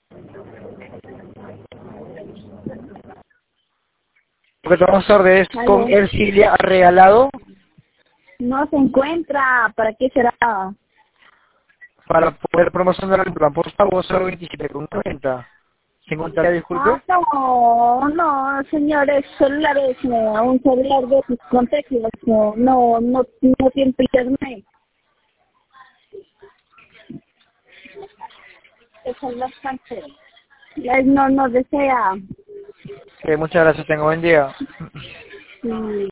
Lo que vamos a hacer es Aló. con Ercilia regalado No se encuentra. ¿Para qué será? para poder promocionar el plan postpago 027,90. ¿Se encontraría, disculpe? No, señores, celulares, no, un celular de sus contextos, no tiene internet. Eso es bastante. No desea. Muchas gracias, tengo buen día. Sí.